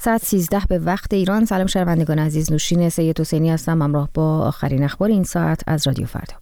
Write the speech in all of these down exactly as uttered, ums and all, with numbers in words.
ساعت سیزده به وقت ایران. سلام شنوندگان عزیز، نوشین سید حسینی هستم همراه با آخرین اخبار این ساعت از رادیو فردا.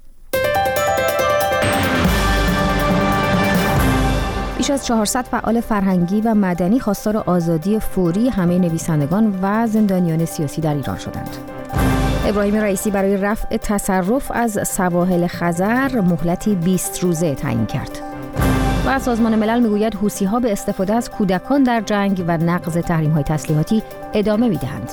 بیش از چهارصد فعال فرهنگی و مدنی خواستار آزادی فوری همه نویسندگان و زندانیان سیاسی در ایران شدند. ابراهیم رئیسی برای رفع تصرف از سواحل خزر مهلتی بیست روزه تعیین کرد. و سازمان ملل میگوید حوثی‌ها به استفاده از کودکان در جنگ و نقض تحریم‌های تسلیحاتی ادامه می‌دهند.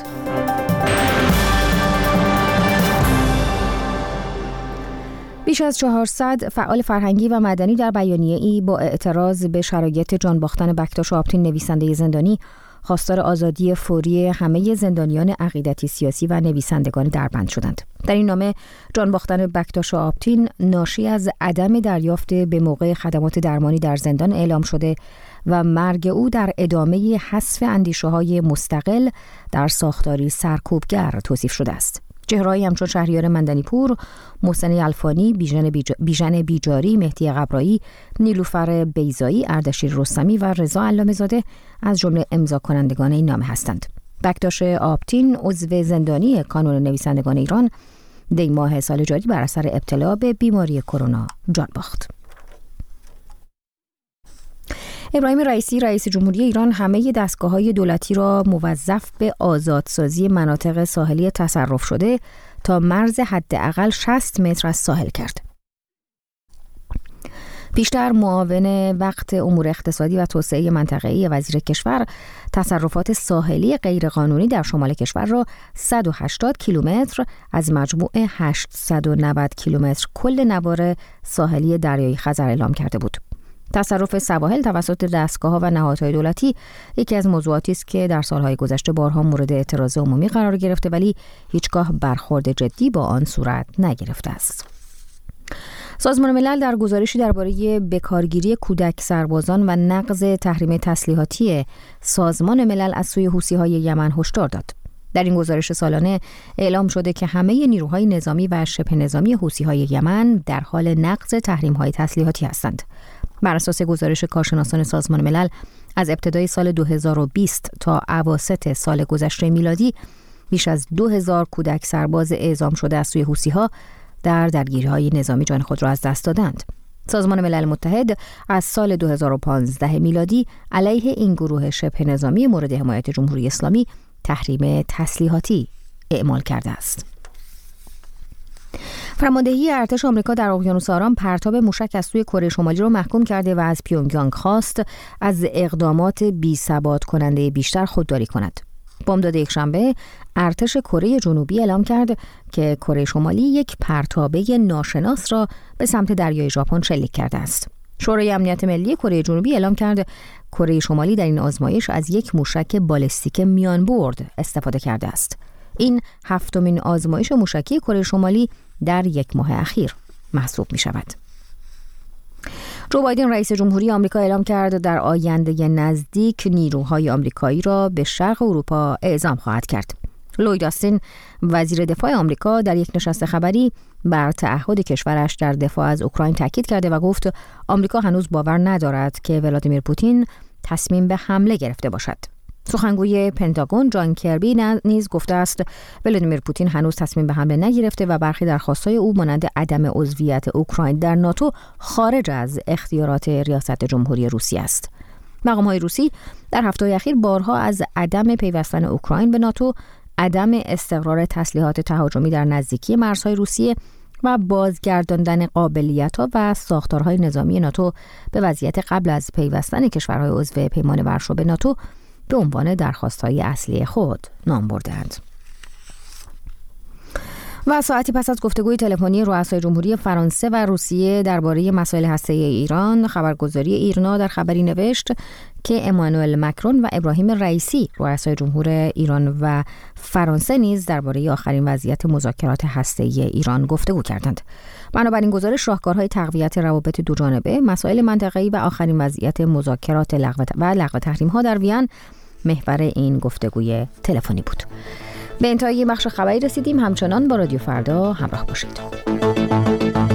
بیش از چهارصد فعال فرهنگی و مدنی در بیانیه‌ای با اعتراض به شرایط جان باختن بکتاش آپتین نویسنده زندانی خواستار آزادی فوری همه زندانیان عقیدتی سیاسی و نویسندگان دربند شدند. در این نامه جان باختن بکتاش آپتین ناشی از عدم دریافت به موقع خدمات درمانی در زندان اعلام شده و مرگ او در ادامه حذف اندیشه‌های مستقل در ساختاری سرکوبگر توصیف شده است. چهره‌ای همچون شهریار مندنی‌پور، محسن الفانی، بیژن بیج... بیژن بیجاری، مهدی قبرایی، نیلوفر بیضایی، اردشیر رستمی و رضا علامه‌زاده از جمله امضا کنندگان این نامه هستند. بکتاش آپتین عضو زندانی کانون نویسندگان ایران دی ماه سال جاری بر اثر ابتلا به بیماری کرونا جان باخت. ابراهیم رئیسی رئیس جمهوری ایران همه دستگاه‌های دولتی را موظف به آزادسازی مناطق ساحلی تصرف شده تا مرز حداقل شصت متر از ساحل کرد. پیشتر معاون وقت امور اقتصادی و توسعه منطقه‌ای وزیر کشور تصرفات ساحلی غیرقانونی در شمال کشور را صد و هشتاد کیلومتر از مجموع هشتصد و نود کیلومتر کل نوار ساحلی دریای خزر اعلام کرده بود. تصرف سواحل توسط دستگاه‌ها و نهادهای دولتی یکی از موضوعاتی است که در سالهای گذشته بارها مورد اعتراض عمومی قرار گرفته ولی هیچگاه برخورد جدی با آن صورت نگرفته است. سازمان ملل در گزارشی درباره بکارگیری کودک سربازان و نقض تحریم تسلیحاتی سازمان ملل از سوی حوثی‌های یمن هشدار داد. در این گزارش سالانه اعلام شده که همه نیروهای نظامی و شبه نظامی حوثی‌های یمن در حال نقض تحریم‌های تسلیحاتی هستند. بر اساس گزارش کارشناسان سازمان ملل از ابتدای سال دو هزار و بیست تا اواسط سال گذشته میلادی بیش از دو هزار کودک سرباز اعزام شده از سوی حوثی‌ها در درگیری‌های نظامی جان خود را از دست دادند. سازمان ملل متحد از سال دو هزار و پانزده میلادی علیه این گروه شبه نظامی مورد حمایت جمهوری اسلامی تحریم تسلیحاتی اعمال کرده است. فرماندهی ارتش آمریکا در اقیانوس آرام پرتاب موشک از سوی کره شمالی را محکوم کرده و از پیونگیانگ خواست از اقدامات بی‌ثبات کننده بیشتر خودداری کند. بامداد یکشنبه ارتش کره جنوبی اعلام کرد که کره شمالی یک پرتابه ناشناس را به سمت دریای ژاپن شلیک کرده است. شورای امنیت ملی کره جنوبی اعلام کرد کره شمالی در این آزمایش از یک موشک بالستیک میان برد استفاده کرده است. این هفتمین آزمایش موشکی کره شمالی در یک ماه اخیر محسوب می شود. جو بایدن رئیس جمهوری آمریکا اعلام کرد در آینده نزدیک نیروهای آمریکایی را به شرق اروپا اعزام خواهد کرد. لوید آستین وزیر دفاع آمریکا در یک نشست خبری بر تعهد کشورش در دفاع از اوکراین تاکید کرده و گفت آمریکا هنوز باور ندارد که ولادیمیر پوتین تصمیم به حمله گرفته باشد. سخنگوی پنتاگون جان کربی نیز گفته است ولادیمیر پوتین هنوز تصمیم به حمله نگرفته و برخی درخواست‌های او مانند عدم عضویت اوکراین در ناتو خارج از اختیارات ریاست جمهوری روسیه است. مقام‌های روسی در هفته‌های اخیر بارها از عدم پیوستن اوکراین به ناتو، عدم استقرار تسلیحات تهاجمی در نزدیکی مرزهای روسیه و بازگرداندن قابلیت‌ها و ساختارهای نظامی ناتو به وضعیت قبل از پیوستن کشورهای عضو پیمان ورشو به ناتو به عنوان درخواست‌های اصلی خود نام برده‌اند. و ساعتی پس از گفتگوی تلفنی رؤسای جمهوری فرانسه و روسیه درباره مسائل هسته‌ای ایران، خبرگزاری ایرنا در خبری نوشت که امانوئل مکرون و ابراهیم رئیسی رؤسای جمهور ایران و فرانسه نیز درباره آخرین وضعیت مذاکرات هسته‌ای ایران گفتگو کردند. بنابراین گزارش راهکارهای تقویت روابط دوجانبه، مسائل منطقه‌ای و آخرین وضعیت مذاکرات لغو و لغو تحریم‌ها در وین محور این گفتگوی تلفنی بود. به انتهای بخش خبری رسیدیم. همچنان با رادیو فردا همراه باشید.